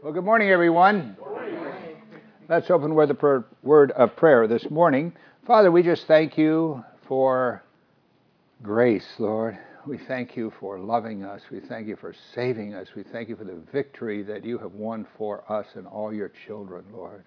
Well, good morning, everyone. Good morning. Let's open with a word of prayer this morning. Father, we just thank you for grace, Lord. We thank you for loving us. We thank you for saving us. We thank you for the victory that you have won for us and all your children, Lord.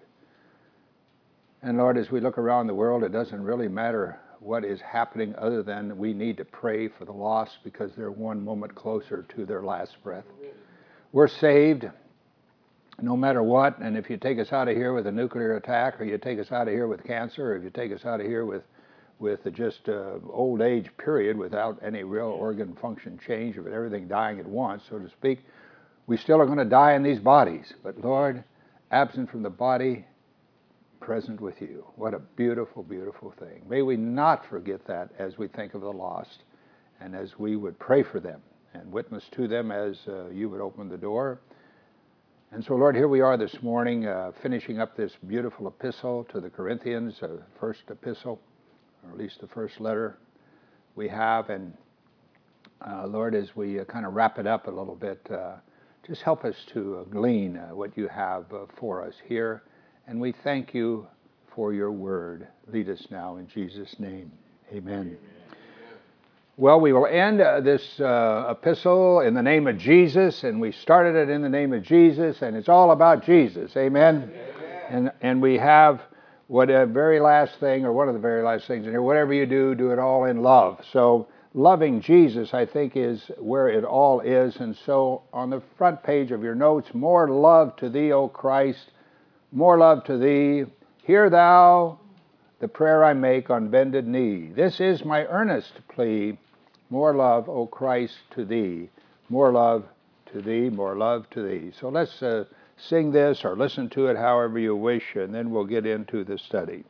And Lord, as we look around the world, it doesn't really matter what is happening other than we need to pray for the lost because they're one moment closer to their last breath. We're saved no matter what, and if you take us out of here with a nuclear attack, or you take us out of here with cancer, or if you take us out of here with just old age period without any real organ function change, with everything dying at once, so to speak, we still are going to die in these bodies. But Lord, absent from the body, present with you. What a beautiful, beautiful thing. May we not forget that as we think of the lost, and as we would pray for them and witness to them as you would open the door. And so, Lord, here we are this morning, finishing up this beautiful epistle to the Corinthians, first epistle, or at least the first letter we have. And Lord, as we kind of wrap it up a little bit, just help us to glean what you have for us here. And we thank you for your word. Lead us now in Jesus' name. Amen. Well, we will end this epistle in the name of Jesus, and we started it in the name of Jesus, and it's all about Jesus. Amen? Amen. And we have one of the very last things in here, whatever you do, do it all in love. So loving Jesus, I think, is where it all is. And so on the front page of your notes, more love to thee, O Christ, more love to thee. Hear thou the prayer I make on bended knee. This is my earnest plea. More love, O Christ, to thee. More love to thee, more love to thee. So let's sing this or listen to it however you wish, and then we'll get into the study.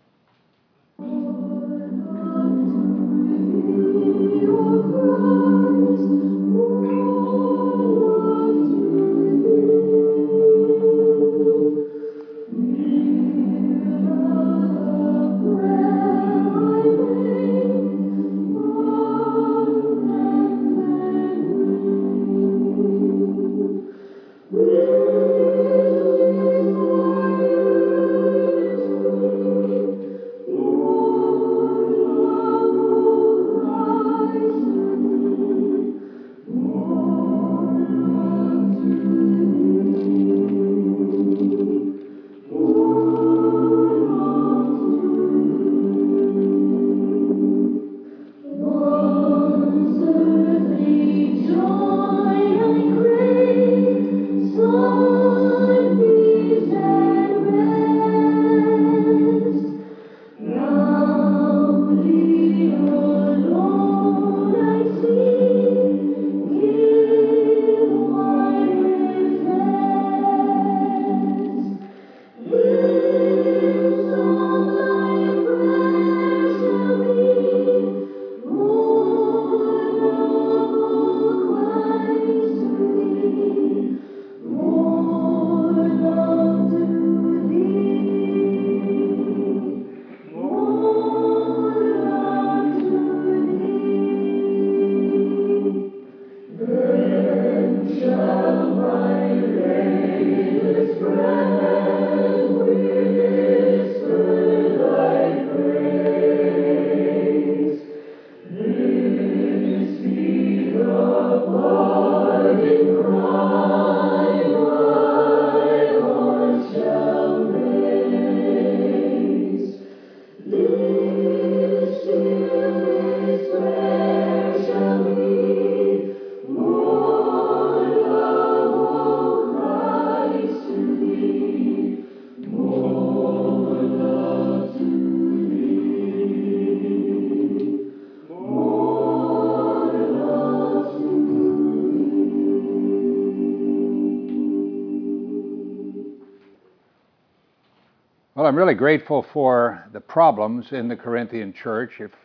Well, I'm really grateful for the problems in the Corinthian church. If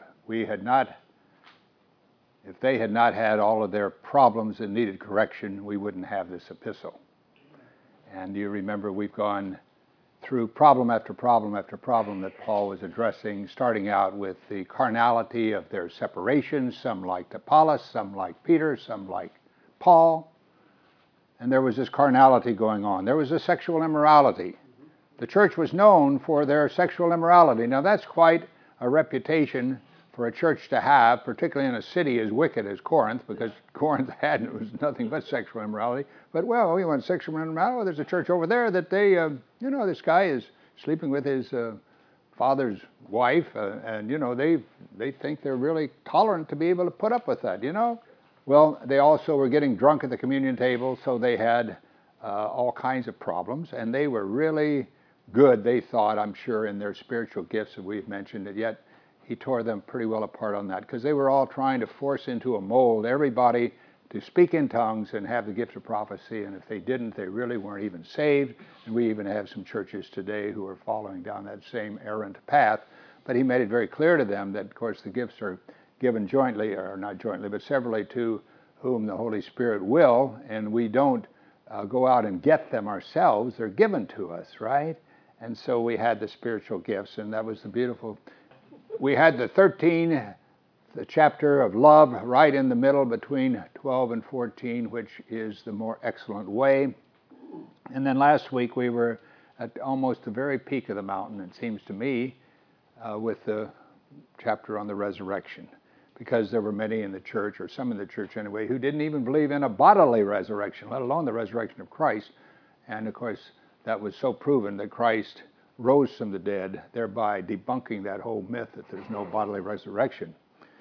they had not had all of their problems that needed correction, we wouldn't have this epistle. And you remember we've gone through problem after problem after problem that Paul was addressing, starting out with the carnality of their separation. Some liked Apollos, some liked Peter, some liked Paul. and there was this carnality going on. There was a sexual immorality. The church was known for their sexual immorality. Now that's quite a reputation for a church to have, particularly in a city as wicked as Corinth, because Corinth was nothing but sexual immorality. But, well, we want sexual immorality. There's a church over there that this guy is sleeping with his father's wife, and, they think they're really tolerant to be able to put up with that, Well, they also were getting drunk at the communion table, so they had all kinds of problems, and they were really good, they thought, I'm sure, in their spiritual gifts that we've mentioned, and yet he tore them pretty well apart on that, because they were all trying to force into a mold everybody to speak in tongues and have the gift of prophecy, and if they didn't, they really weren't even saved. And we even have some churches today who are following down that same errant path. But he made it very clear to them that, of course, the gifts are given jointly, or not jointly, but severally to whom the Holy Spirit will, and we don't go out and get them ourselves. They're given to us, right? And so we had the spiritual gifts, and that was the beautiful. We had the chapter of love right in the middle between 12 and 14, which is the more excellent way. And then last week we were at almost the very peak of the mountain, it seems to me, with the chapter on the resurrection, because there were many in the church, or some in the church anyway, who didn't even believe in a bodily resurrection, let alone the resurrection of Christ. And of course, that was so proven that Christ rose from the dead, thereby debunking that whole myth that there's no bodily resurrection.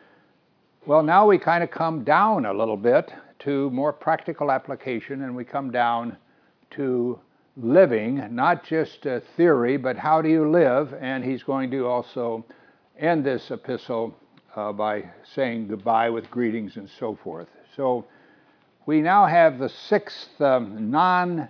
Well, now we kind of come down a little bit to more practical application, and we come down to living, not just a theory, but how do you live? And he's going to also end this epistle by saying goodbye with greetings and so forth. So we now have the sixth now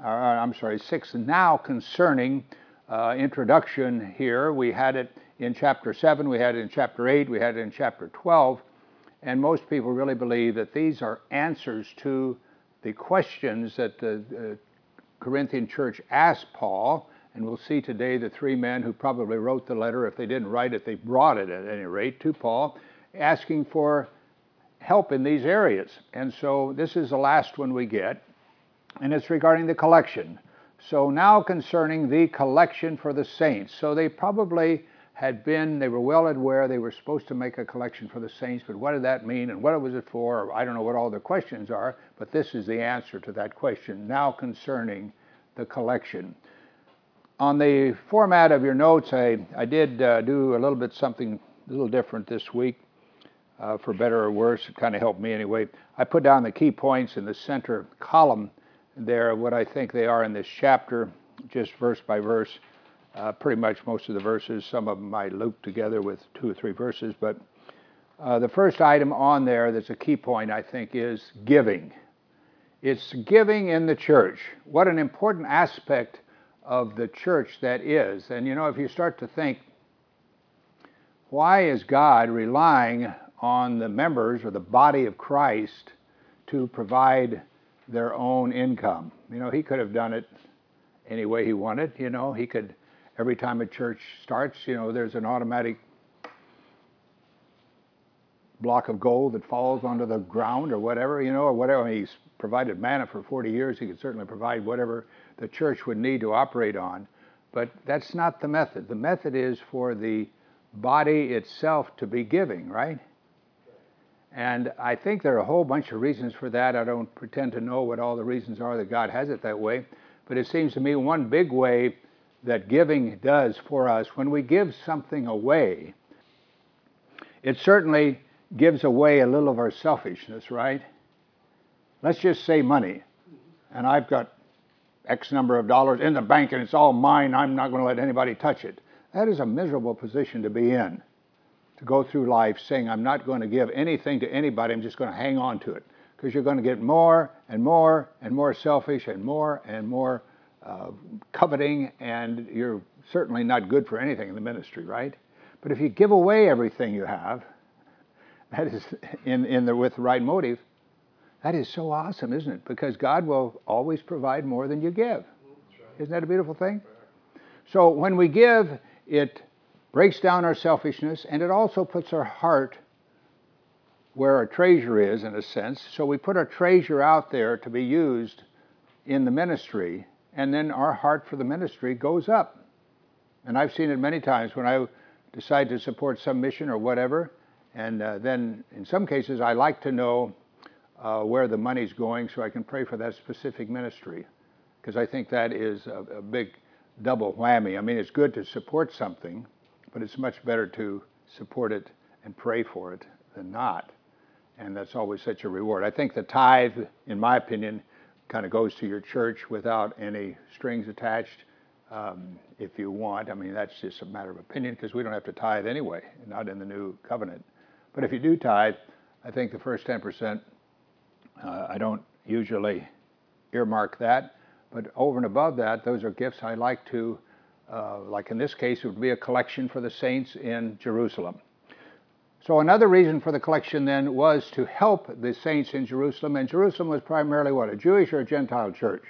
concerning introduction here. We had it in chapter 7, we had it in chapter 8, we had it in chapter 12, and most people really believe that these are answers to the questions that the Corinthian church asked Paul, and we'll see today the three men who probably wrote the letter. If they didn't write it, they brought it at any rate to Paul, asking for help in these areas. And so this is the last one we get, and it's regarding the collection. So now concerning the collection for the saints. So they probably they were well aware they were supposed to make a collection for the saints, but what did that mean and what was it for? I don't know what all the questions are, but this is the answer to that question, now concerning the collection. On the format of your notes, I did do a little bit something a little different this week, for better or worse. It kind of helped me anyway. I put down the key points in the center column there, what I think they are in this chapter, just verse by verse. Pretty much most of the verses, some of them I looped together with 2 or 3 verses, but the first item on there that's a key point, I think, is giving. It's giving in the church. What an important aspect of the church that is. And if you start to think, why is God relying on the members or the body of Christ to provide their own income? He could have done it any way he wanted. He could, every time a church starts, there's an automatic block of gold that falls onto the ground or whatever, or whatever. He's provided manna for 40 years. He could certainly provide whatever the church would need to operate on. But that's not the method. The method is for the body itself to be giving, right? And I think there are a whole bunch of reasons for that. I don't pretend to know what all the reasons are that God has it that way. But it seems to me one big way that giving does for us, when we give something away, it certainly gives away a little of our selfishness, right? Let's just say money. And I've got X number of dollars in the bank and it's all mine. I'm not going to let anybody touch it. That is a miserable position to be in. To go through life saying, I'm not going to give anything to anybody, I'm just going to hang on to it. Because you're going to get more and more and more selfish and more coveting, and you're certainly not good for anything in the ministry, right? But if you give away everything you have, that is with the right motive, that is so awesome, isn't it? Because God will always provide more than you give. Isn't that a beautiful thing? So when we give, it breaks down our selfishness, and it also puts our heart where our treasure is, in a sense. So we put our treasure out there to be used in the ministry, and then our heart for the ministry goes up. And I've seen it many times when I decide to support some mission or whatever, and then in some cases I like to know where the money's going so I can pray for that specific ministry, because I think that is a big double whammy. I mean, it's good to support something, but it's much better to support it and pray for it than not. And that's always such a reward. I think the tithe, in my opinion, kind of goes to your church without any strings attached, if you want. I mean, that's just a matter of opinion, because we don't have to tithe anyway, not in the new covenant. But if you do tithe, I think the first 10%, I don't usually earmark that. But over and above that, those are gifts I like to, like in this case, it would be a collection for the saints in Jerusalem. So another reason for the collection then was to help the saints in Jerusalem. And Jerusalem was primarily what, a Jewish or a Gentile church?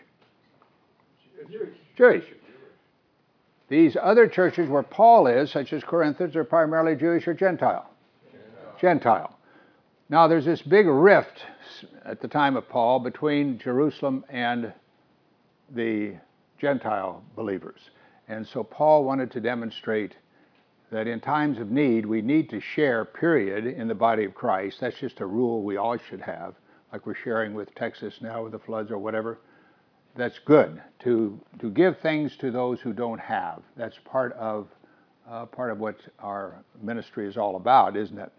Jewish. These other churches where Paul is, such as Corinth, are primarily Jewish or Gentile? Gentile. Now there's this big rift at the time of Paul between Jerusalem and the Gentile believers. And so Paul wanted to demonstrate that in times of need, we need to share, period, in the body of Christ. That's just a rule we all should have, like we're sharing with Texas now with the floods or whatever. That's good, to give things to those who don't have. That's part of what our ministry is all about, isn't it?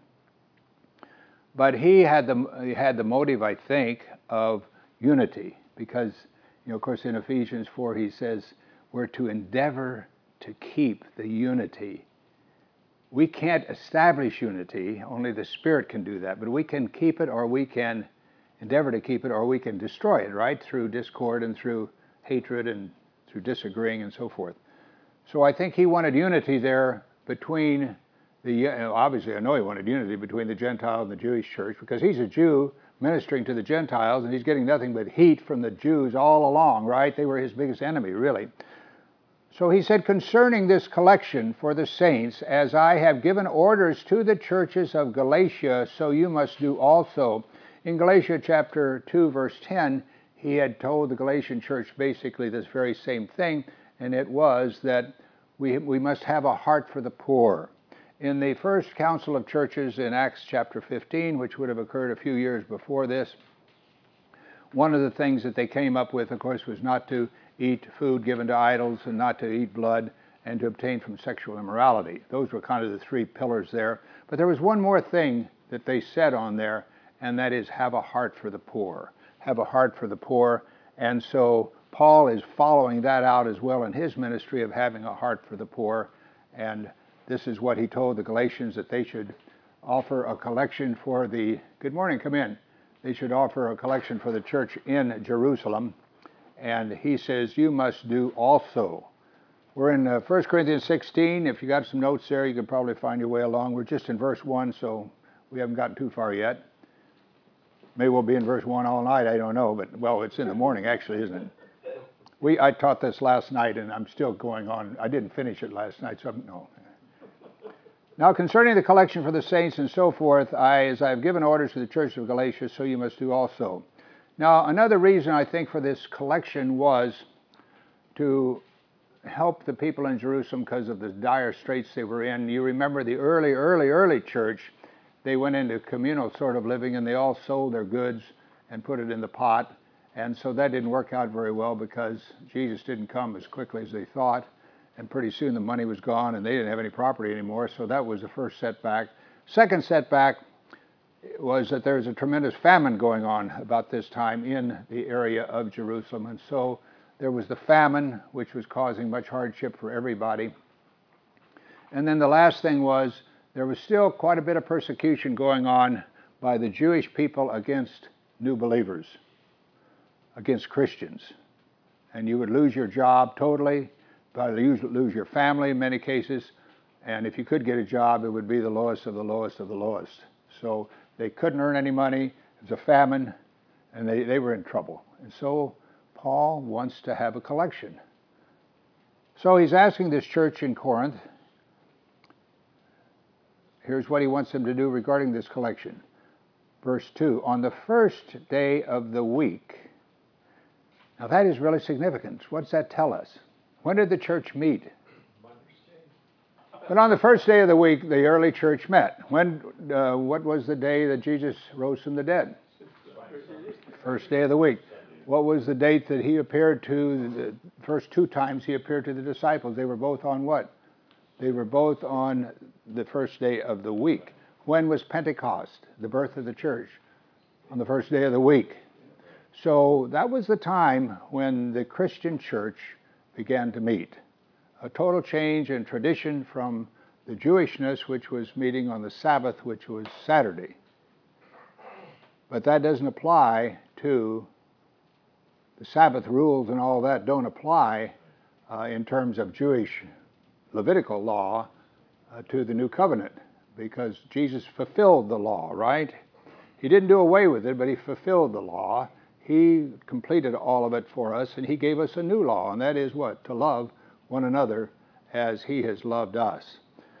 But he had the motive, I think, of unity, because, of course, in Ephesians 4 he says we're to endeavor to keep the unity. We can't establish unity, only the Spirit can do that, but we can keep it, or we can endeavor to keep it, or we can destroy it, right? Through discord and through hatred and through disagreeing and so forth. So I think he wanted unity there between obviously I know he wanted unity between the Gentile and the Jewish church, because he's a Jew ministering to the Gentiles, and he's getting nothing but heat from the Jews all along, right? They were his biggest enemy, really. So he said, concerning this collection for the saints, as I have given orders to the churches of Galatia, so you must do also. In Galatia chapter 2, verse 10, he had told the Galatian church basically this very same thing, and it was that we must have a heart for the poor. In the first council of churches in Acts chapter 15, which would have occurred a few years before this, one of the things that they came up with, of course, was not to eat food given to idols, and not to eat blood, and to abstain from sexual immorality. Those were kind of the three pillars there. But there was one more thing that they said on there, and that is have a heart for the poor. Have a heart for the poor. And so Paul is following that out as well in his ministry of having a heart for the poor. And this is what he told the Galatians, that they should offer a collection for the, good morning, come in. They should offer a collection for the church in Jerusalem. And he says, you must do also. We're in 1 Corinthians 16. If you got some notes there, you can probably find your way along. We're just in verse 1, so we haven't gotten too far yet. Maybe we'll be in verse 1 all night, I don't know. But, well, it's in the morning, actually, isn't it? I taught this last night, and I'm still going on. I didn't finish it last night, so no. Now, concerning the collection for the saints and so forth, as I have given orders to the church of Galatia, so you must do also. Now, another reason I think for this collection was to help the people in Jerusalem because of the dire straits they were in. You remember the early church, they went into communal sort of living, and they all sold their goods and put it in the pot. And so that didn't work out very well, because Jesus didn't come as quickly as they thought. And pretty soon the money was gone, and they didn't have any property anymore. So that was the first setback. Second setback was that there was a tremendous famine going on about this time in the area of Jerusalem. And so there was the famine, which was causing much hardship for everybody. And then the last thing was, there was still quite a bit of persecution going on by the Jewish people against new believers, against Christians. And you would lose your job totally, probably lose your family in many cases, and if you could get a job, it would be the lowest of the lowest of the lowest. So they couldn't earn any money, it was a famine, and they were in trouble. And so Paul wants to have a collection. So he's asking this church in Corinth, here's what he wants them to do regarding this collection. Verse 2, on the first day of the week, Now that is really significant. What's that tell us? When did the church meet? But on the first day of the week, the early church met. What was the day that Jesus rose from the dead? First day of the week. What was the date that he appeared to, the first two times he appeared to the disciples? They were both on what? They were both on the first day of the week. When was Pentecost, the birth of the church? On the first day of the week. So that was the time when the Christian church began to meet. A total change in tradition from the Jewishness, which was meeting on the Sabbath, which was Saturday. But that doesn't apply to the Sabbath rules, and all that don't apply in terms of Jewish Levitical law to the New Covenant, because Jesus fulfilled the law, right? He didn't do away with it, but he fulfilled the law. He completed all of it for us, and he gave us a new law, and that is what? To love one another as he has loved us.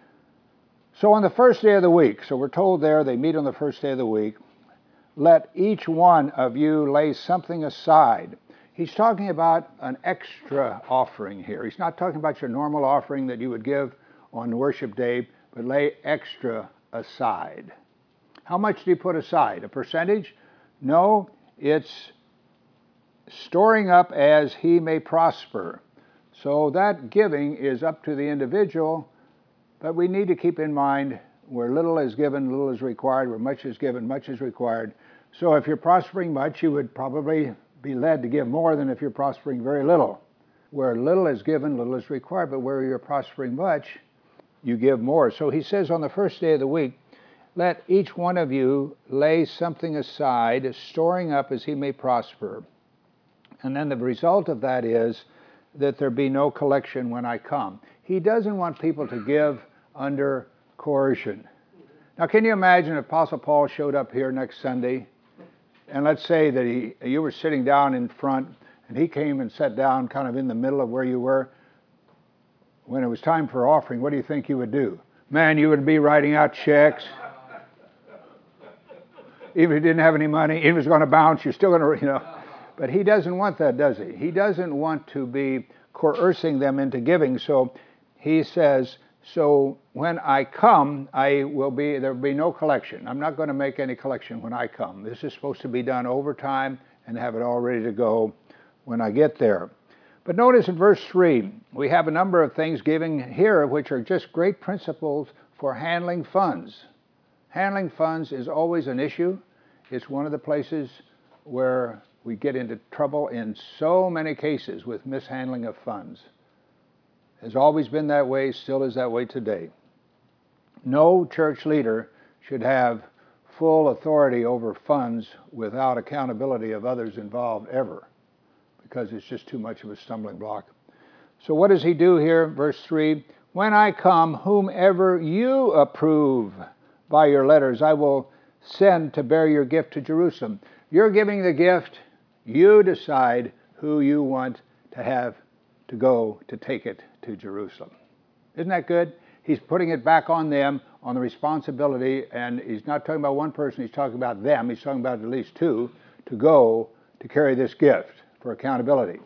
So on the first day of the week, so we're told there they meet on the first day of the week, let each one of you lay something aside. He's talking about an extra offering here. He's not talking about your normal offering that you would give on worship day, but lay extra aside. How much do you put aside? A percentage? No, it's storing up as he may prosper. So that giving is up to the individual, but we need to keep in mind where little is given, little is required, where much is given, much is required. So if you're prospering much, you would probably be led to give more than if you're prospering very little. Where little is given, little is required, but where you're prospering much, you give more. So he says on the first day of the week, let each one of you lay something aside, storing up as he may prosper. And then the result of that is that there be no collection when I come. He doesn't want people to give under coercion. Now, can you imagine if Apostle Paul showed up here next Sunday, and let's say that you were sitting down in front, and he came and sat down kind of in the middle of where you were. When it was time for offering, what do you think you would do? Man, you would be writing out checks. Even if you didn't have any money, even if it was going to bounce, you're still going to, But he doesn't want that, does he? He doesn't want to be coercing them into giving. So he says, so when I come, there will be no collection. I'm not going to make any collection when I come. This is supposed to be done over time and have it all ready to go when I get there. But notice in verse 3, we have a number of things given here which are just great principles for handling funds. Handling funds is always an issue. It's one of the places where we get into trouble in so many cases with mishandling of funds. Has always been that way, still is that way today. No church leader should have full authority over funds without accountability of others involved ever, because it's just too much of a stumbling block. So what does he do here? Verse 3, when I come, whomever you approve by your letters, I will send to bear your gift to Jerusalem. You're giving the gift. You decide who you want to have to go to take it to Jerusalem. Isn't that good? He's putting it back on them, on the responsibility, and he's not talking about one person, he's talking about them. He's talking about at least two to go to carry this gift for accountability.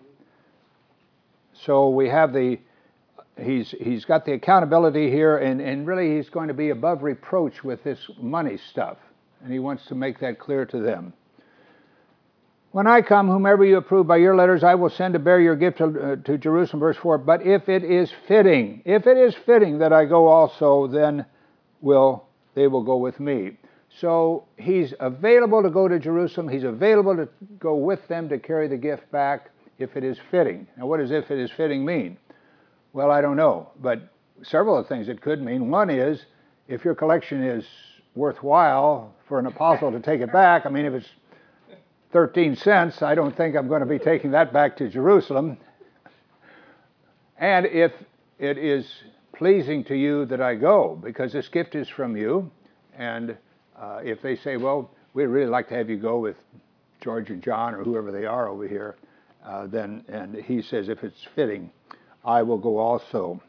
So we have he's got the accountability here, and really he's going to be above reproach with this money stuff, and he wants to make that clear to them. When I come, whomever you approve by your letters, I will send to bear your gift to Jerusalem, verse 4. But if it is fitting that I go also, then they will go with me. So he's available to go to Jerusalem. He's available to go with them to carry the gift back if it is fitting. Now, what does if it is fitting mean? Well, I don't know, but several of things it could mean. One is, if your collection is worthwhile for an apostle to take it back, I mean, if it's 13 cents, I don't think I'm going to be taking that back to Jerusalem. And if it is pleasing to you that I go, because this gift is from you, and if they say, well, we'd really like to have you go with George and John or whoever they are over here, and he says, if it's fitting, I will go also.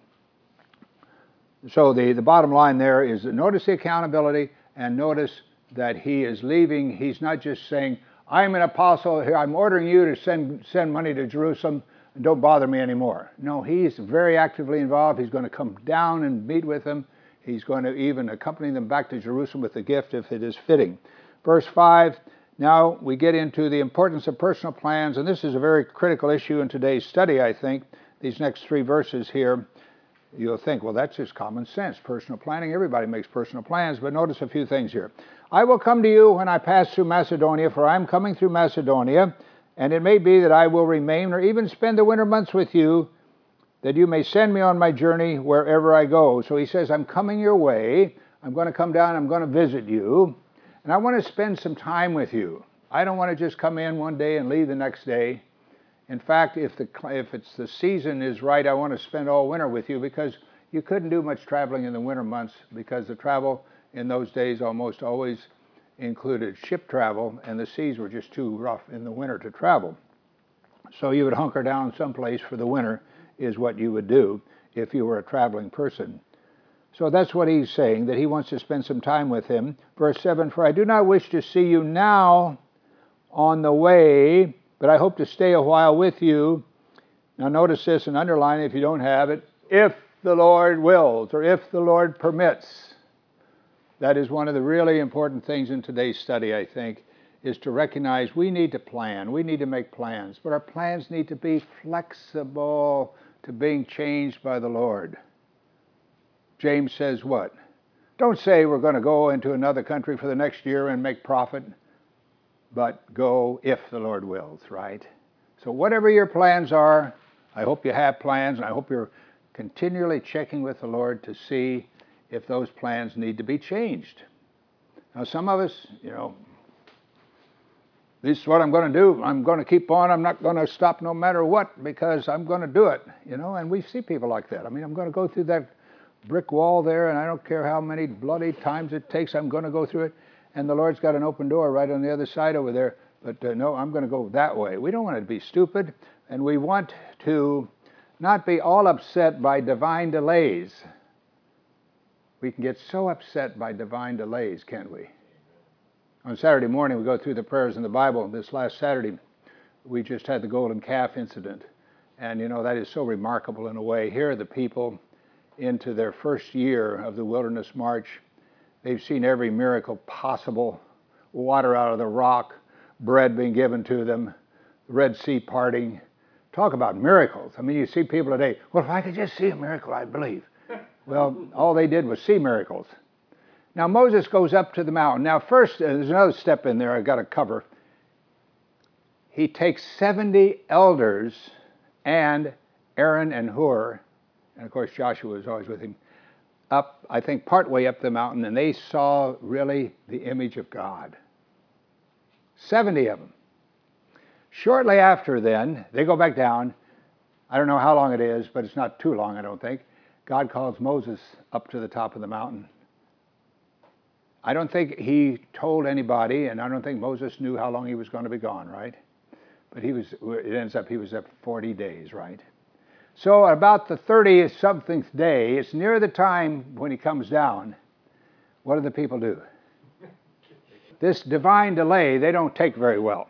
So the bottom line there is, notice the accountability, and notice that he is leaving. He's not just saying, I'm an apostle here. I'm ordering you to send money to Jerusalem. And don't bother me anymore. No, he's very actively involved. He's going to come down and meet with them. He's going to even accompany them back to Jerusalem with the gift if it is fitting. Verse 5, now we get into the importance of personal plans, and this is a very critical issue in today's study, I think. These next 3 verses here, you'll think, well, that's just common sense. Personal planning, everybody makes personal plans, but notice a few things here. I will come to you when I pass through Macedonia, for I am coming through Macedonia, and it may be that I will remain or even spend the winter months with you, that you may send me on my journey wherever I go. So he says, I'm coming your way. I'm going to come down. I'm going to visit you. And I want to spend some time with you. I don't want to just come in one day and leave the next day. In fact, if it's the season is right, I want to spend all winter with you, because you couldn't do much traveling in the winter months, because the travel in those days almost always included ship travel, and the seas were just too rough in the winter to travel. So you would hunker down someplace for the winter, is what you would do if you were a traveling person. So that's what he's saying, that he wants to spend some time with him. Verse 7, for I do not wish to see you now on the way, but I hope to stay a while with you. Now notice this and underline it if you don't have it. If the Lord wills, or if the Lord permits. That is one of the really important things in today's study, I think, is to recognize we need to plan. We need to make plans. But our plans need to be flexible to being changed by the Lord. James says what? Don't say we're going to go into another country for the next year and make profit, but go if the Lord wills, right? So whatever your plans are, I hope you have plans, and I hope you're continually checking with the Lord to see if those plans need to be changed. Now some of us, this is what I'm going to do. I'm going to keep on. I'm not going to stop no matter what, because I'm going to do it, and we see people like that. I mean, I'm going to go through that brick wall there, and I don't care how many bloody times it takes, I'm going to go through it. And the Lord's got an open door right on the other side over there, but no, I'm going to go that way. We don't want to be stupid, and we want to not be all upset by divine delays. We can get so upset by divine delays, can't we? On Saturday morning, we go through the prayers in the Bible. This last Saturday, we just had the golden calf incident. And, that is so remarkable in a way. Here are the people into their first year of the wilderness march. They've seen every miracle possible. Water out of the rock, bread being given to them, the Red Sea parting. Talk about miracles. I mean, you see people today, well, if I could just see a miracle, I'd believe. Well, all they did was see miracles. Now, Moses goes up to the mountain. Now, first, there's another step in there I've got to cover. He takes 70 elders and Aaron and Hur, and of course Joshua was always with him, up, I think, partway up the mountain, and they saw really the image of God. 70 of them. Shortly after then, they go back down. I don't know how long it is, but it's not too long, I don't think. God calls Moses up to the top of the mountain. I don't think he told anybody, and I don't think Moses knew how long he was going to be gone, right? But he was up 40 days, right? So about the 30-something day, it's near the time when he comes down. What do the people do? This divine delay, they don't take very well.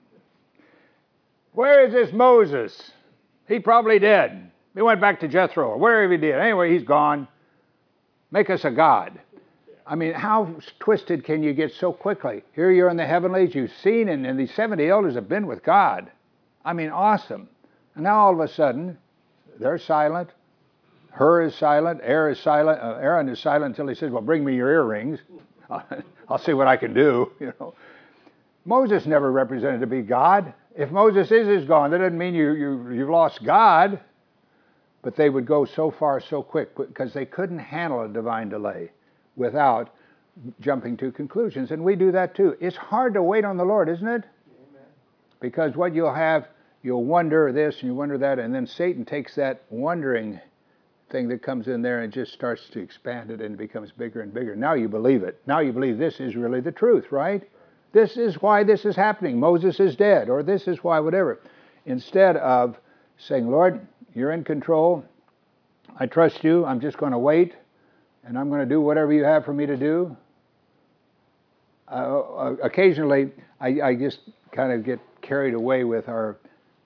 Where is this Moses? He probably dead. He went back to Jethro, or wherever he did. Anyway, he's gone. Make us a god. I mean, how twisted can you get so quickly? Here you're in the heavenlies, you've seen, and these 70 elders have been with God. I mean, awesome. And now all of a sudden, they're silent. Hur is silent. Aaron is silent. Aaron is silent until he says, well, bring me your earrings. I'll see what I can do. Moses never represented to be God. If Moses is gone, that doesn't mean you've lost God. But they would go so far so quick because they couldn't handle a divine delay without jumping to conclusions. And we do that too. It's hard to wait on the Lord, isn't it? Amen. Because what you'll wonder this and you wonder that, and then Satan takes that wondering thing that comes in there and just starts to expand it, and it becomes bigger and bigger. Now you believe it. Now you believe this is really the truth, right? This is why this is happening. Moses is dead, or this is why whatever. Instead of saying, Lord, you're in control. I trust you. I'm just going to wait, and I'm going to do whatever you have for me to do. Occasionally, I just kind of get carried away with our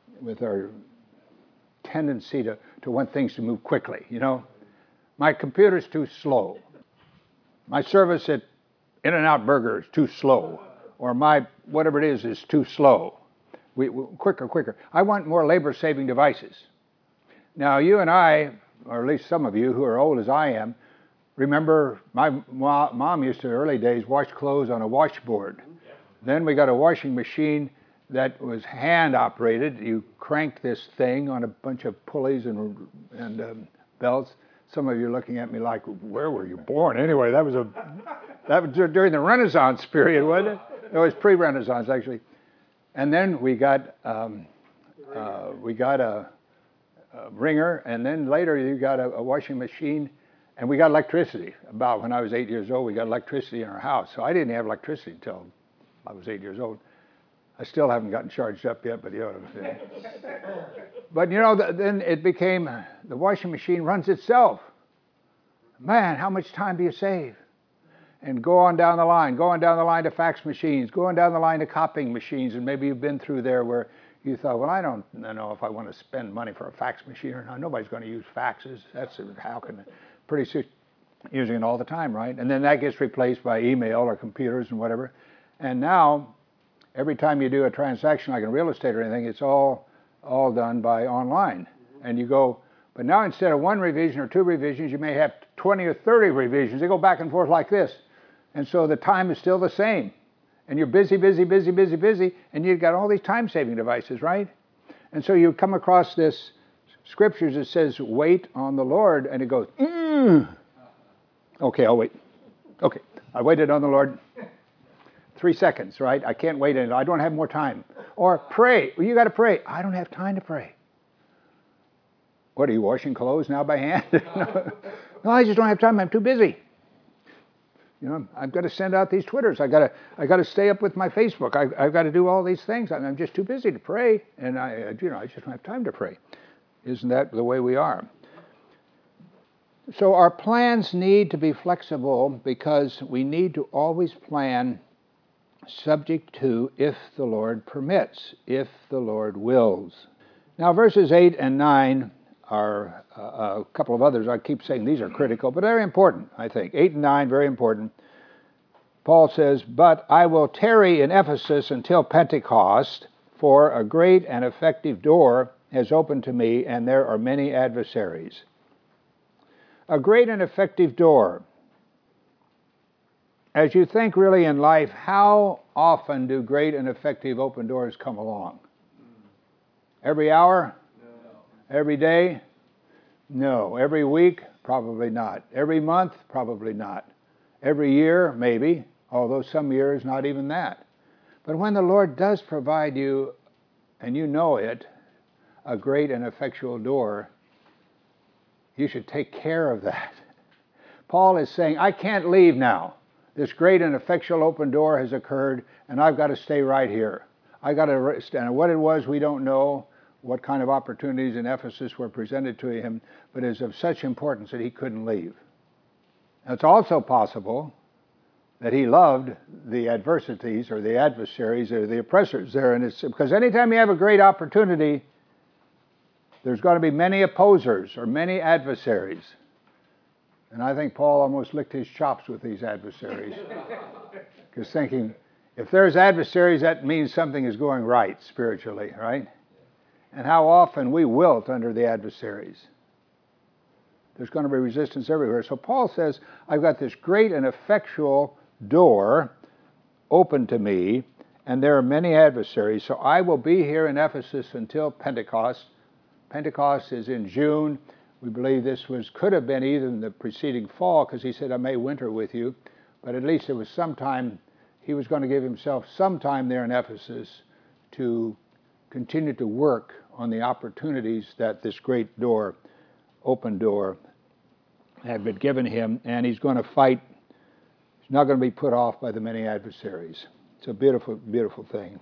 tendency to want things to move quickly, you know. My computer's too slow. My service at In-N-Out Burger is too slow. Or my whatever it is too slow. Quicker. I want more labor-saving devices. Now, you and I, or at least some of you who are old as I am, remember my mom used to, in the early days, wash clothes on a washboard. Then we got a washing machine that was hand-operated. You cranked this thing on a bunch of pulleys and belts. Some of you are looking at me like, where were you born? Anyway, that was during the Renaissance period, wasn't it? It was pre-Renaissance, actually. And then we got a wringer, and then later you got a washing machine, and we got electricity. About when I was 8 years old, we got electricity in our house. So I didn't have electricity until I was 8 years old. I still haven't gotten charged up yet, but you know. But you know, then it became, the washing machine runs itself. Man, how much time do you save? And going down the line to fax machines, going down the line to copying machines, and maybe you've been through there where you thought, well, I don't know if I want to spend money for a fax machine or not. Nobody's going to use faxes. Pretty soon, using it all the time, right? And then that gets replaced by email or computers and whatever. And now, every time you do a transaction like in real estate or anything, it's all done by online. And you go, but now instead of one revision or two revisions, you may have 20 or 30 revisions. They go back and forth like this. And so the time is still the same. And you're busy, and you've got all these time-saving devices, right? And so you come across this scriptures that says, wait on the Lord, and it goes, Okay, I'll wait. Okay, I waited on the Lord 3 seconds, right? I can't wait anymore. I don't have more time. Or pray. Well, you got to pray. I don't have time to pray. What, are you washing clothes now by hand? No, I just don't have time. I'm too busy. You know, I've got to send out these Twitters. I got to stay up with my Facebook. I've got to do all these things. I'm just too busy to pray, and I just don't have time to pray. Isn't that the way we are? So our plans need to be flexible because we need to always plan subject to if the Lord permits, if the Lord wills. Now, verses 8 and 9 are a couple of others. I keep saying these are critical, but very important, I think. 8 and 9, very important. Paul says, but I will tarry in Ephesus until Pentecost, for a great and effective door has opened to me, and there are many adversaries. A great and effective door. As you think really in life, how often do great and effective open doors come along? Every hour? No. Every day? No. Every week? Probably not. Every month? Probably not. Every year? Maybe, although some years not even that. But when the Lord does provide you, and you know it, a great and effectual door, you should take care of that. Paul is saying, I can't leave now. This great and effectual open door has occurred, and I've got to stay right here. I got to stand. What it was, we don't know. What kind of opportunities in Ephesus were presented to him, but is of such importance that he couldn't leave. It's also possible that he loved the adversities or the adversaries or the oppressors there, and it's because anytime you have a great opportunity, there's going to be many opposers or many adversaries. And I think Paul almost licked his chops with these adversaries. Because thinking, if there's adversaries, that means something is going right spiritually, right? And how often we wilt under the adversaries. There's going to be resistance everywhere. So Paul says, I've got this great and effectual door open to me, and there are many adversaries. So I will be here in Ephesus until Pentecost. Pentecost is in June. We believe this could have been either in the preceding fall, because he said, I may winter with you. But at least it was sometime, he was going to give himself some time there in Ephesus to continue to work on the opportunities that this great door, open door, had been given him. And he's going to fight. He's not going to be put off by the many adversaries. It's a beautiful, beautiful thing.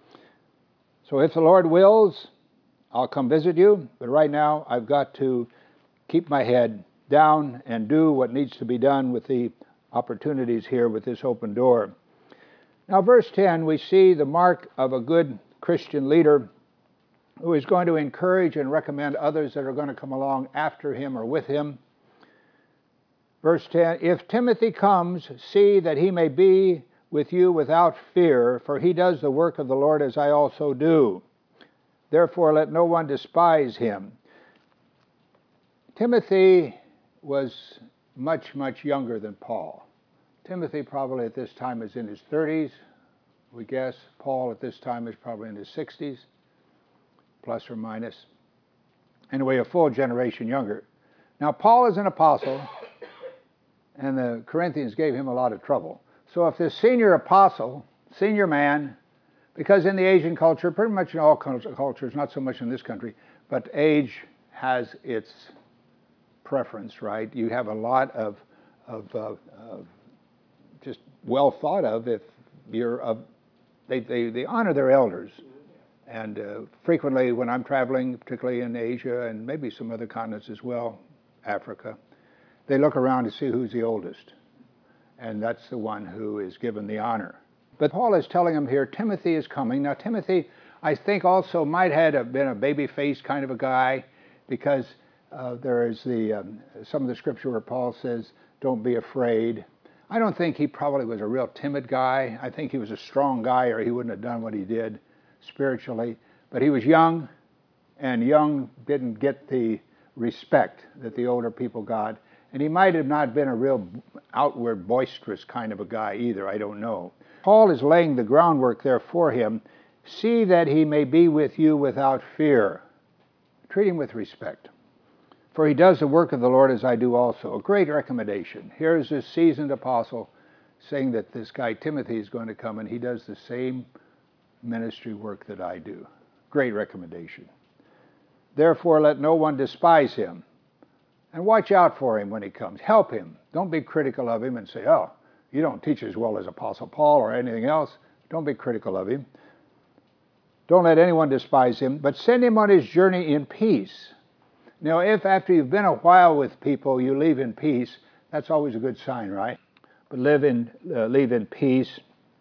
So if the Lord wills, I'll come visit you. But right now, I've got to keep my head down and do what needs to be done with the opportunities here with this open door. Now, verse 10, we see the mark of a good Christian leader who is going to encourage and recommend others that are going to come along after him or with him. Verse 10, if Timothy comes, see that he may be with you without fear, for he does the work of the Lord as I also do. Therefore let no one despise him. Timothy was much, much younger than Paul. Timothy probably at this time is in his 30s, we guess. Paul at this time is probably in his 60s, plus or minus. Anyway, a full generation younger. Now, Paul is an apostle, and the Corinthians gave him a lot of trouble. So if this senior apostle, senior man, because in the Asian culture, pretty much in all cultures, not so much in this country, but age has its preference, right? You have a lot of just well thought of if you're of, they honor their elders. And frequently when I'm traveling, particularly in Asia and maybe some other continents as well, Africa, they look around to see who's the oldest. And that's the one who is given the honor. But Paul is telling him here, Timothy is coming. Now Timothy, I think also might have been a baby-faced kind of a guy, because there is some of the scripture where Paul says, don't be afraid. I don't think he probably was a real timid guy. I think he was a strong guy, or he wouldn't have done what he did spiritually. But he was young, and young didn't get the respect that the older people got. And he might have not been a real outward boisterous kind of a guy either, I don't know. Paul is laying the groundwork there for him. See that he may be with you without fear. Treat him with respect. For he does the work of the Lord as I do also. A great recommendation. Here's this seasoned apostle saying that this guy Timothy is going to come and he does the same ministry work that I do. Great recommendation. Therefore let no one despise him. And watch out for him when he comes. Help him. Don't be critical of him and say, oh, you don't teach as well as Apostle Paul or anything else. Don't be critical of him. Don't let anyone despise him, but send him on his journey in peace. Now, if after you've been a while with people you leave in peace, that's always a good sign, right? But leave in peace.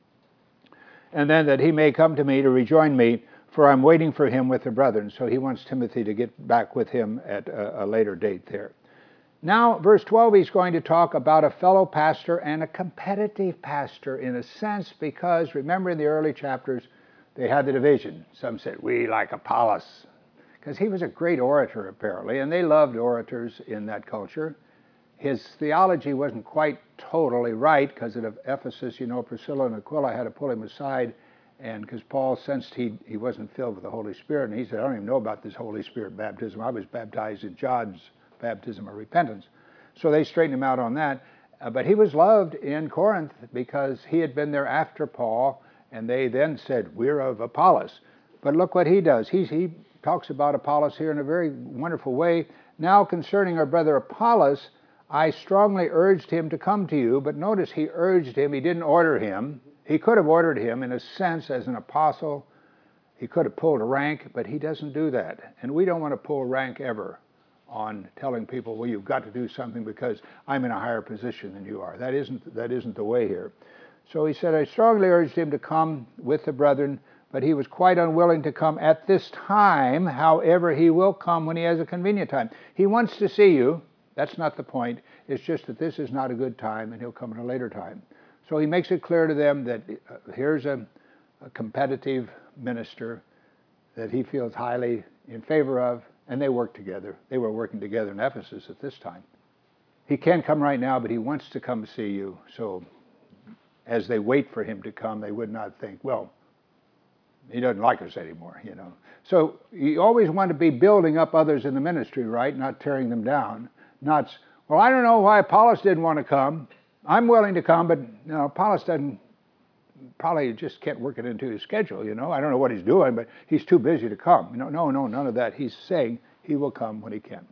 And then that he may come to me to rejoin me, for I'm waiting for him with the brethren. So he wants Timothy to get back with him at a later date there. Now, verse 12, he's going to talk about a fellow pastor and a competitive pastor in a sense, because remember in the early chapters, they had the division. Some said, we like Apollos, because he was a great orator apparently, and they loved orators in that culture. His theology wasn't quite totally right, because at Ephesus, Priscilla and Aquila had to pull him aside, and because Paul sensed he wasn't filled with the Holy Spirit, and he said, I don't even know about this Holy Spirit baptism. I was baptized in John's baptism of repentance. So they straightened him out on that. But he was loved in Corinth because he had been there after Paul, and they then said, we're of Apollos. But look what he does. He talks about Apollos here in a very wonderful way. Now concerning our brother Apollos, I strongly urged him to come to you. But notice he urged him. He didn't order him. He could have ordered him in a sense as an apostle. He could have pulled a rank, but he doesn't do that. And we don't want to pull rank ever on telling people, well, you've got to do something because I'm in a higher position than you are. That isn't the way here. So he said, I strongly urged him to come with the brethren, but he was quite unwilling to come at this time. However, he will come when he has a convenient time. He wants to see you. That's not the point. It's just that this is not a good time, and he'll come at a later time. So he makes it clear to them that here's a competitive minister that he feels highly in favor of, and they work together. They were working together in Ephesus at this time. He can't come right now, but he wants to come see you. So as they wait for him to come, they would not think, well, he doesn't like us anymore, So you always want to be building up others in the ministry, right? Not tearing them down. Not, well, I don't know why Apollos didn't want to come. I'm willing to come, but Apollos probably just can't work it into his schedule, I don't know what he's doing, but he's too busy to come. No, none of that. He's saying he will come when he can.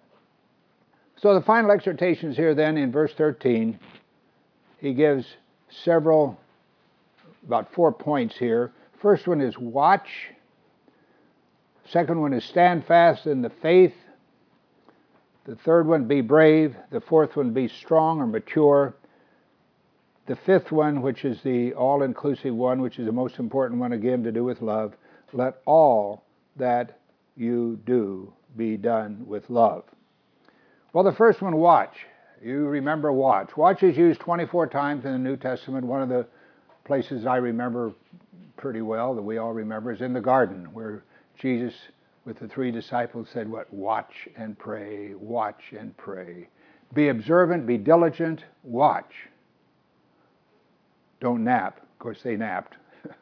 So the final exhortations here then in verse 13, he gives about 4 points here. First one is watch. Second one is stand fast in the faith. The third one, be brave. The fourth one, be strong or mature. the fifth one, which is the all-inclusive one, which is the most important one, again, to do with love. Let all that you do be done with love. Well, the first one, watch. You remember watch. Watch is used 24 times in the New Testament. One of the places I remember pretty well, that we all remember, is in the garden, where Jesus, with the 3 disciples, said what? Watch and pray, watch and pray. Be observant, be diligent, watch. Don't nap. Of course, they napped.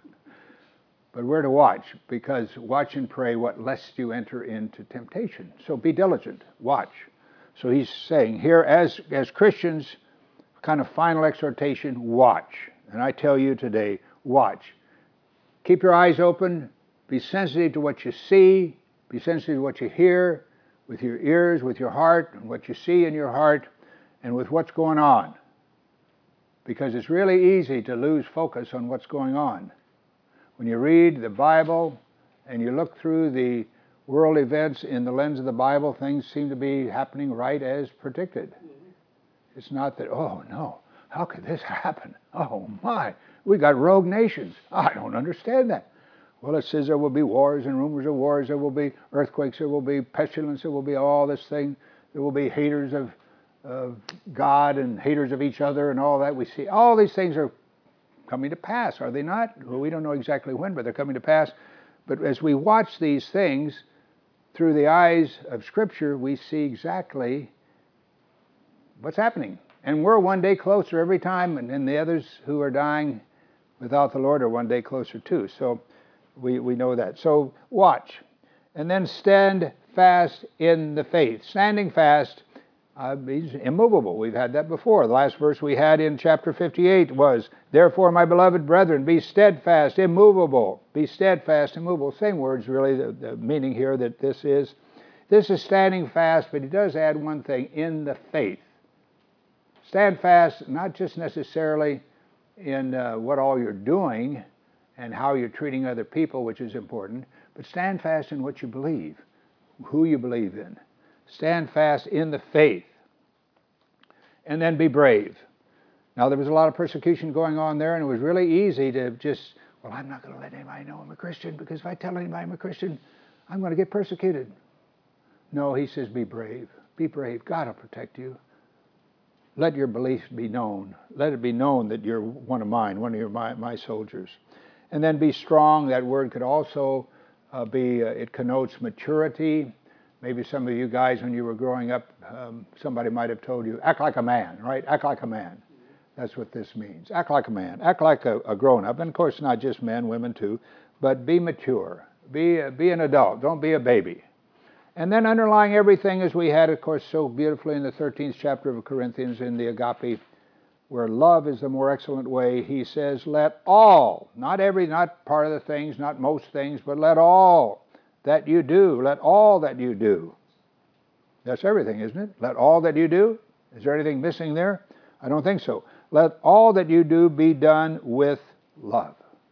But we're to watch, because watch and pray, what, lest you enter into temptation. So be diligent, watch. So he's saying here, as Christians, kind of final exhortation, watch. And I tell you today, watch. Keep your eyes open, be sensitive to what you see, be sensitive to what you hear, with your ears, with your heart, and what you see in your heart, and with what's going on. Because it's really easy to lose focus on what's going on. When you read the Bible and you look through the world events in the lens of the Bible, things seem to be happening right as predicted. It's not that, oh no, how could this happen? Oh my, we got rogue nations. I don't understand that. Well, it says there will be wars and rumors of wars, there will be earthquakes, there will be pestilence, there will be all this thing, there will be haters of God and haters of each other and all that. We see all these things are coming to pass, are they not? Well, we don't know exactly when, but they're coming to pass. But as we watch these things through the eyes of Scripture, we see exactly what's happening. And we're one day closer every time, and the others who are dying without the Lord are one day closer too. So we know that. So watch. And then stand fast in the faith. Standing fast means immovable. We've had that before. The last verse we had in chapter 58 was, therefore, my beloved brethren, be steadfast, immovable. Be steadfast, immovable. Same words, really, the meaning here that this is. This is standing fast, but he does add one thing, in the faith. Stand fast, not just necessarily in what all you're doing and how you're treating other people, which is important, but stand fast in what you believe, who you believe in. Stand fast in the faith. And then be brave. Now, there was a lot of persecution going on there, and it was really easy to just, well, I'm not going to let anybody know I'm a Christian, because if I tell anybody I'm a Christian, I'm going to get persecuted. No, he says, be brave. Be brave. God will protect you. Let your beliefs be known. Let it be known that you're one of mine, one of my soldiers. And then be strong. That word could also it connotes maturity. Maybe some of you guys, when you were growing up, somebody might have told you, act like a man, right? Act like a man. That's what this means. Act like a man. Act like a grown-up. And of course, not just men, women too. But be mature. Be an adult. Don't be a baby. And then underlying everything, as we had, of course, so beautifully in the 13th chapter of Corinthians, in the agape, where love is the more excellent way, he says, let all, not part of the things, not most things, but let all that you do, let all that you do. That's everything, isn't it? Let all that you do. Is there anything missing there? I don't think so. Let all that you do be done with love.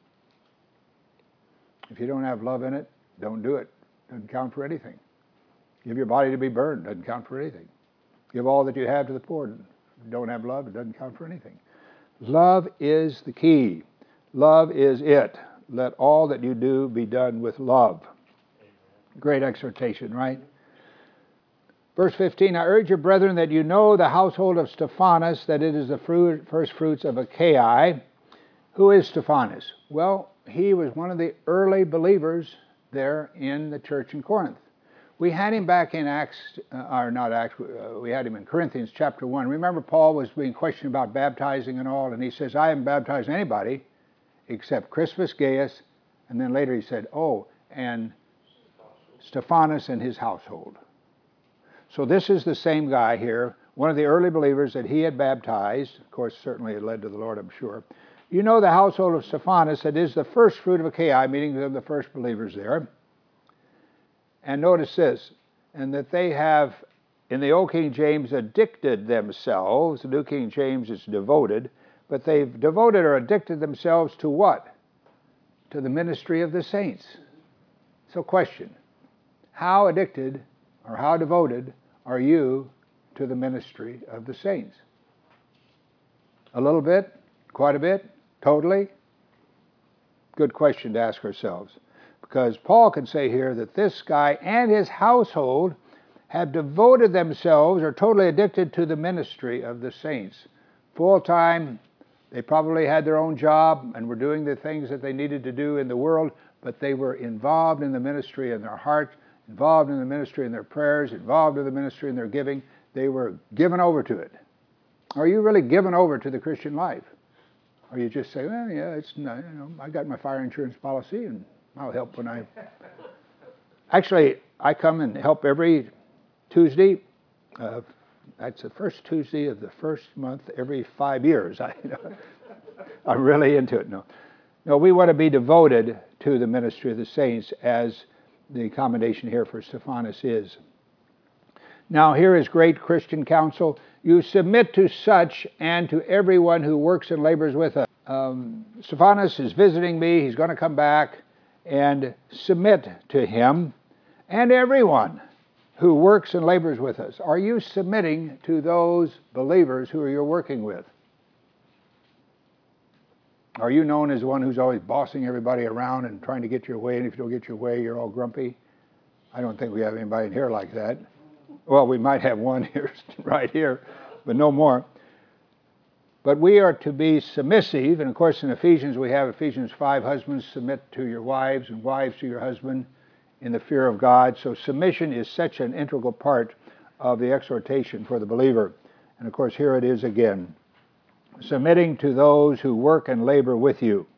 If you don't have love in it, don't do it. Doesn't count for anything. Give your body to be burned. Doesn't count for anything. Give all that you have to the poor. If you don't have love, it doesn't count for anything. Love is the key. Love is it. Let all that you do be done with love. Great exhortation, right? Verse 15, I urge you, brethren, that you know the household of Stephanas, that it is the first fruits of Achaia. Who is Stephanas? Well, he was one of the early believers there in the church in Corinth. We had him back in we had him in Corinthians chapter 1. Remember, Paul was being questioned about baptizing and all, and he says, I haven't baptized anybody except Crispus, Gaius, and then later he said, and Stephanas and his household. So this is the same guy here, one of the early believers that he had baptized. Of course, certainly it led to the Lord, I'm sure. You know the household of Stephanas, that is the first fruit of Achaia, meaning of the first believers there. And notice this, and that they have, in the Old King James, addicted themselves. The New King James is devoted, but they've devoted or addicted themselves to what? To the ministry of the saints. So question, how addicted or how devoted are you to the ministry of the saints? A little bit? Quite a bit? Totally? Good question to ask ourselves. Because Paul can say here that this guy and his household have devoted themselves, or totally addicted to the ministry of the saints. Full time, they probably had their own job and were doing the things that they needed to do in the world, but they were involved in the ministry in their heart, involved in the ministry in their prayers, involved in the ministry in their giving. They were given over to it. Are you really given over to the Christian life? Or you just say, well, yeah, it's not, I got my fire insurance policy and I'll help when I... Actually, I come and help every Tuesday. That's the first Tuesday of the first month every 5 years. I'm really into it. No, we want to be devoted to the ministry of the saints, as the commendation here for Stephanas is. Now here is great Christian counsel. You submit to such and to everyone who works and labors with us. Stephanas is visiting me. He's going to come back, and submit to him and everyone who works and labors with us. Are you submitting to those believers who you're working with? Are you known as one who's always bossing everybody around and trying to get your way, and if you don't get your way, you're all grumpy? I don't think we have anybody in here like that. Well, we might have one here, right here, but no more. But we are to be submissive, and of course in Ephesians we have Ephesians 5, husbands submit to your wives, and wives to your husband in the fear of God. So submission is such an integral part of the exhortation for the believer. And of course here it is again. Submitting to those who work and labor with you.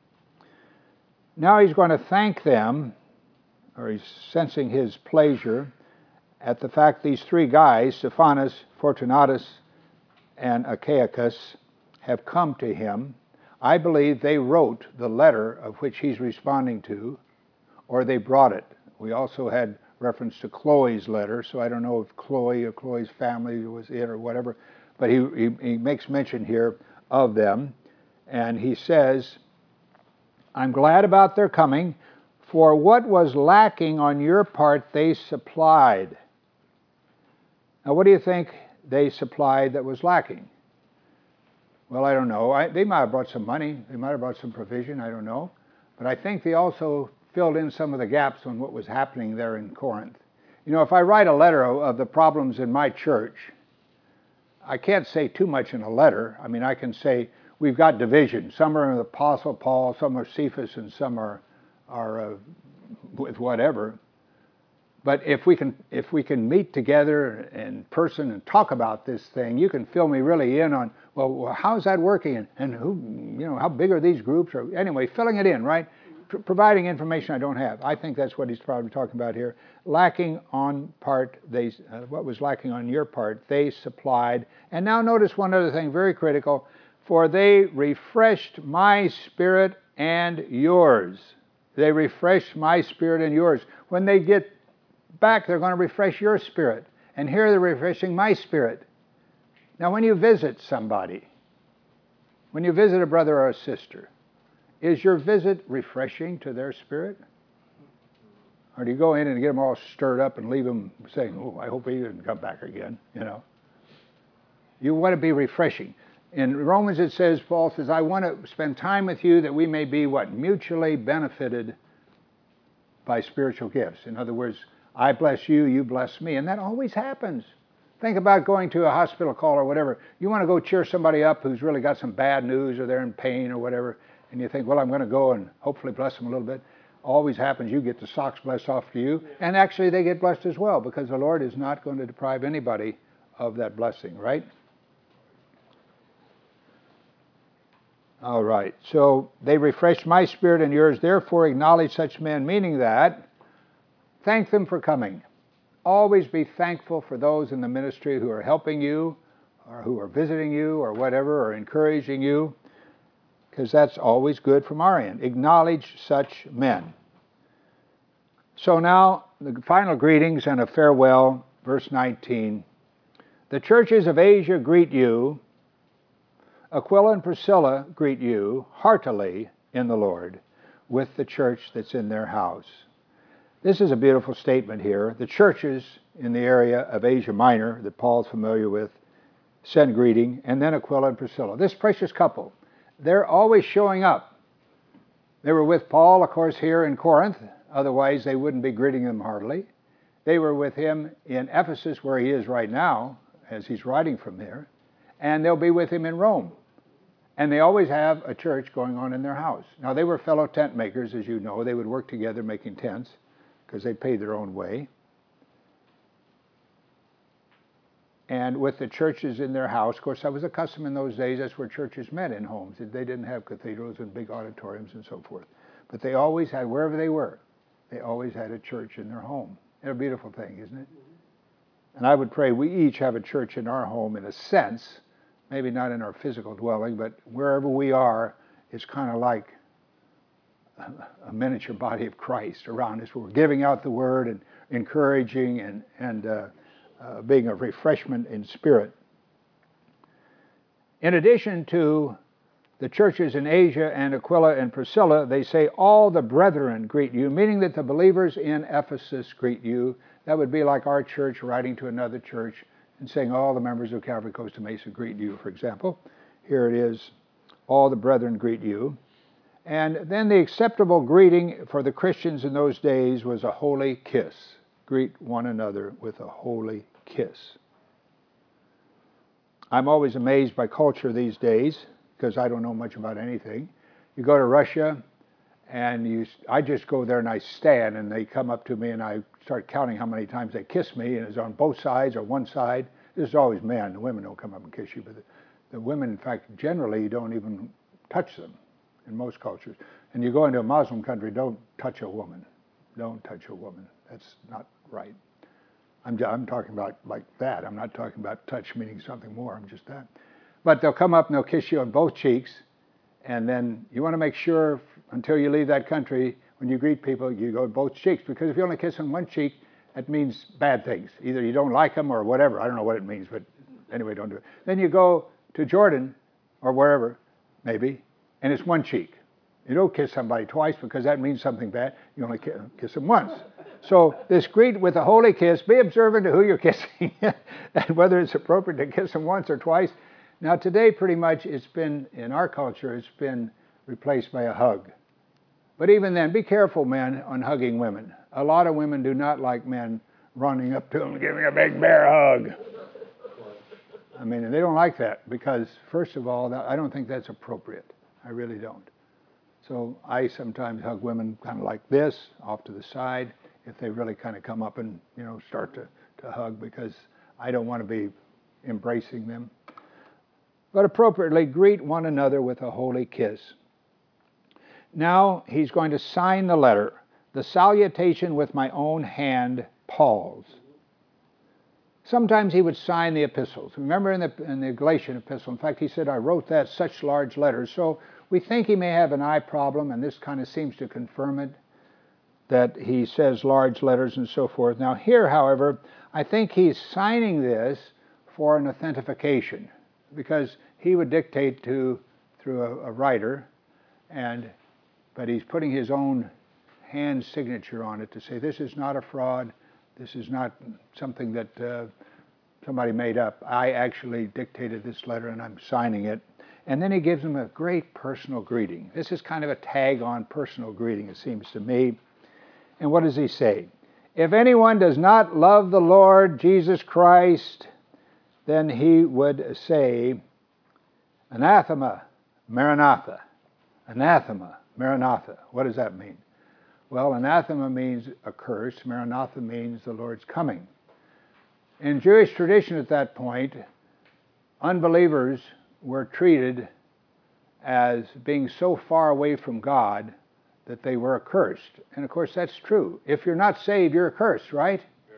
Now he's going to thank them, or he's sensing his pleasure at the fact these three guys, Stephanas, Fortunatus, and Achaicus, have come to him. I believe they wrote the letter of which he's responding to, or they brought it. We also had reference to Chloe's letter, so I don't know if Chloe or Chloe's family was it or whatever, but he makes mention here of them, and he says, I'm glad about their coming, for what was lacking on your part they supplied. Now what do you think they supplied that was lacking? Well, I don't know. They might have brought some money. They might have brought some provision. I don't know. But I think they also filled in some of the gaps on what was happening there in Corinth. You know, if I write a letter of the problems in my church, I can't say too much in a letter. I mean, I can say we've got division. Some are with Apostle Paul, some are Cephas, and some are with whatever. But if we can meet together in person and talk about this thing, you can fill me really in on, well, how's that working, and who, how big are these groups? Or anyway, filling it in, right? Providing information I don't have. I think that's what he's probably talking about here. Lacking on part, what was lacking on your part, they supplied. And now notice one other thing, very critical. For they refreshed my spirit and yours. They refreshed my spirit and yours. When they get back, they're going to refresh your spirit. And here they're refreshing my spirit. Now when you visit somebody, when you visit a brother or a sister, is your visit refreshing to their spirit? Or do you go in and get them all stirred up and leave them saying, oh, I hope he doesn't come back again, You want to be refreshing. In Romans it says, Paul says, I want to spend time with you that we may be what? Mutually benefited by spiritual gifts. In other words, I bless you, you bless me. And that always happens. Think about going to a hospital call or whatever. You want to go cheer somebody up who's really got some bad news or they're in pain or whatever. And you think, well, I'm going to go and hopefully bless them a little bit. Always happens. You get the socks blessed off to you. And actually they get blessed as well, because the Lord is not going to deprive anybody of that blessing, right? All right. So they refreshed my spirit and yours. Therefore acknowledge such men, meaning that thank them for coming. Always be thankful for those in the ministry who are helping you or who are visiting you or whatever, or encouraging you, because that's always good from our end. Acknowledge such men. So now, the final greetings and a farewell, verse 19. The churches of Asia greet you. Aquila and Priscilla greet you heartily in the Lord, with the church that's in their house. This is a beautiful statement here. The churches in the area of Asia Minor that Paul's familiar with send greeting, and then Aquila and Priscilla. This precious couple, they're always showing up. They were with Paul, of course, here in Corinth. Otherwise, they wouldn't be greeting them heartily. They were with him in Ephesus, where he is right now, as he's writing from there. And they'll be with him in Rome. And they always have a church going on in their house. Now, they were fellow tent makers, as you know. They would work together making tents because they paid their own way. And with the churches in their house, of course, that was a custom in those days. That's where churches met, in homes. They didn't have cathedrals and big auditoriums and so forth. But they always had, wherever they were, they always had a church in their home. It's a beautiful thing, isn't it? And I would pray we each have a church in our home in a sense, maybe not in our physical dwelling, but wherever we are, it's kind of like a miniature body of Christ around us. We're giving out the word and encouraging and being a refreshment in spirit. In addition to the churches in Asia and Aquila and Priscilla, they say all the brethren greet you, meaning that the believers in Ephesus greet you. That would be like our church writing to another church and saying all the members of Calvary Costa Mesa greet you, for example. Here it is, all the brethren greet you. And then the acceptable greeting for the Christians in those days was a holy kiss. Greet one another with a holy kiss. I'm always amazed by culture these days because I don't know much about anything. You go to Russia and I just go there and I stand and they come up to me and I start counting how many times they kiss me, and it's on both sides or one side. This is always men. The women don't come up and kiss you, but the women, in fact, generally don't even touch them in most cultures. And you go into a Muslim country, don't touch a woman. Don't touch a woman. That's not right. I'm talking about like that. I'm not talking about touch meaning something more. I'm just that. But they'll come up and they'll kiss you on both cheeks. And then you want to make sure until you leave that country, when you greet people, you go both cheeks. Because if you only kiss on one cheek, that means bad things. Either you don't like them or whatever. I don't know what it means, but anyway, don't do it. Then you go to Jordan or wherever, maybe, and it's one cheek. You don't kiss somebody twice because that means something bad. You only kiss them once. So this greet with a holy kiss, be observant to who you're kissing and whether it's appropriate to kiss them once or twice. Now today pretty much it's been, in our culture, it's been replaced by a hug. But even then, be careful, men, on hugging women. A lot of women do not like men running up to them and giving a big bear hug. I mean, they don't like that because, first of all, I don't think that's appropriate. I really don't. So I sometimes hug women kind of like this, off to the side, if they really kind of come up and, start to hug, because I don't want to be embracing them. But appropriately, greet one another with a holy kiss. Now he's going to sign the letter. The salutation with my own hand, Paul's. Sometimes he would sign the epistles. Remember in the Galatian epistle, in fact, he said, I wrote that such large letters. So we think he may have an eye problem, and this kind of seems to confirm it, that he says large letters and so forth. Now here, however, I think he's signing this for an authentication, because he would dictate through a writer, but he's putting his own hand signature on it to say this is not a fraud, this is not something that somebody made up. I actually dictated this letter and I'm signing it. And then he gives them a great personal greeting. This is kind of a tag-on personal greeting, it seems to me. And what does he say? If anyone does not love the Lord Jesus Christ, then he would say, Anathema, Maranatha. Anathema, Maranatha. What does that mean? Well, anathema means accursed. Maranatha means the Lord's coming. In Jewish tradition at that point, unbelievers were treated as being so far away from God that they were accursed. And of course, that's true. If you're not saved, you're accursed, right? Yeah.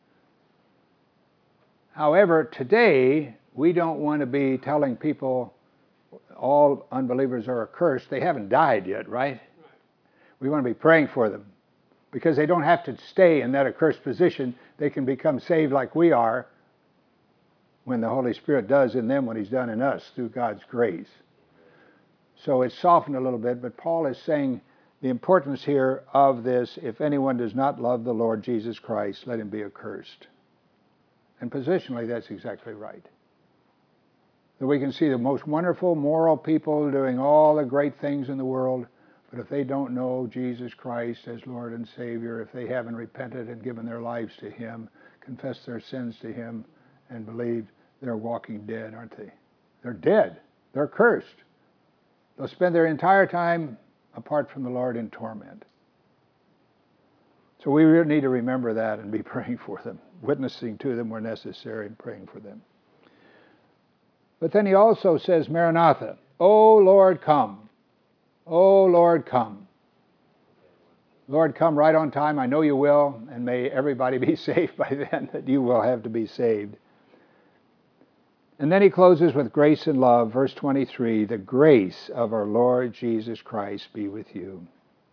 However, today, we don't want to be telling people all unbelievers are accursed. They haven't died yet, right? We want to be praying for them because they don't have to stay in that accursed position. They can become saved like we are when the Holy Spirit does in them what he's done in us through God's grace. So it's softened a little bit, but Paul is saying the importance here of this, if anyone does not love the Lord Jesus Christ, let him be accursed. And positionally, that's exactly right. That we can see the most wonderful, moral people doing all the great things in the world, but if they don't know Jesus Christ as Lord and Savior, if they haven't repented and given their lives to Him, confessed their sins to Him, and believed, they're walking dead, aren't they? They're dead. They're cursed. They'll spend their entire time apart from the Lord in torment. So we really need to remember that and be praying for them, witnessing to them where necessary and praying for them. But then he also says, Maranatha, O Lord, come. O Lord, come. Lord, come right on time. I know you will, and may everybody be saved by then that you will have to be saved. And then he closes with grace and love, verse 23, the grace of our Lord Jesus Christ be with you.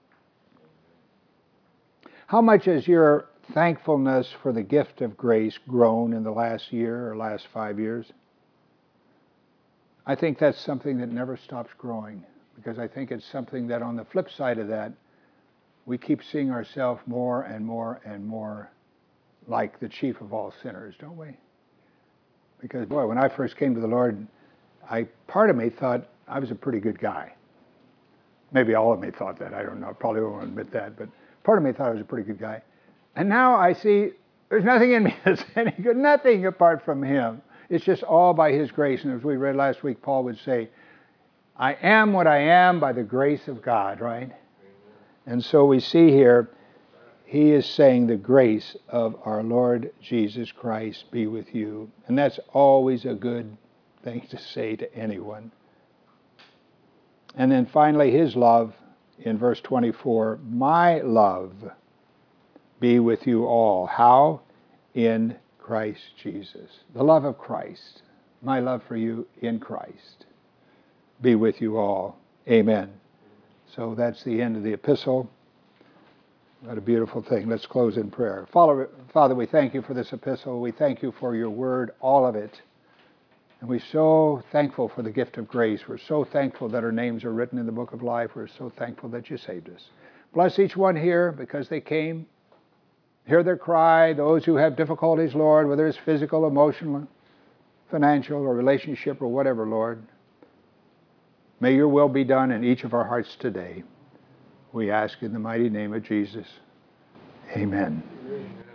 How much has your thankfulness for the gift of grace grown in the last year or last 5 years? I think that's something that never stops growing, because I think it's something that on the flip side of that, we keep seeing ourselves more and more and more like the chief of all sinners, don't we? Because, boy, when I first came to the Lord, part of me thought I was a pretty good guy. Maybe all of me thought that. I don't know. I probably won't admit that. But part of me thought I was a pretty good guy. And now I see there's nothing in me that's any good. Nothing apart from Him. It's just all by His grace. And as we read last week, Paul would say, I am what I am by the grace of God, right? And so we see here, he is saying the grace of our Lord Jesus Christ be with you. And that's always a good thing to say to anyone. And then finally, His love in verse 24, my love be with you all. How? In Christ Jesus. The love of Christ. My love for you in Christ. Be with you all. Amen. So that's the end of the epistle. What a beautiful thing. Let's close in prayer. Father, we thank you for this epistle. We thank you for your word, all of it. And we're so thankful for the gift of grace. We're so thankful that our names are written in the book of life. We're so thankful that you saved us. Bless each one here because they came. Hear their cry. Those who have difficulties, Lord, whether it's physical, emotional, financial, or relationship, or whatever, Lord. May your will be done in each of our hearts today. We ask in the mighty name of Jesus. Amen.